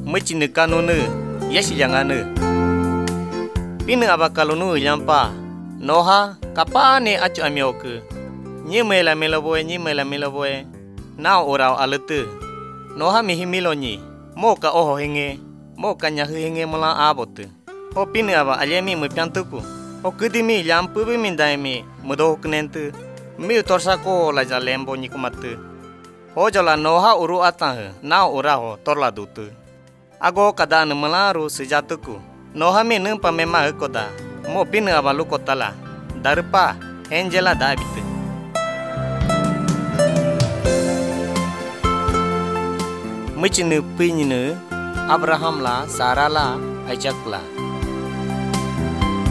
mecine kanune yesi jangane. Pine abakalunu yampa noha kapane acu amioke. Nyi mela boy nao orau alete. Noha mihimilonyi moka oho henge moka nyahu henge mola abote. O pine aba alyemi mepiantuku. O kudimi yampu bimindaimi mudohuknentu. Mi torsako la jalembo nyikumate. Ho jala noha uru atah nao uraho torla dutu. Ago kada melaru sejatuku. Noha mi nempa mema koda. Mo pine aba lukotala. Darpa Angela dabite. Mecine pinyine Abraham la Sarah la Isaac la.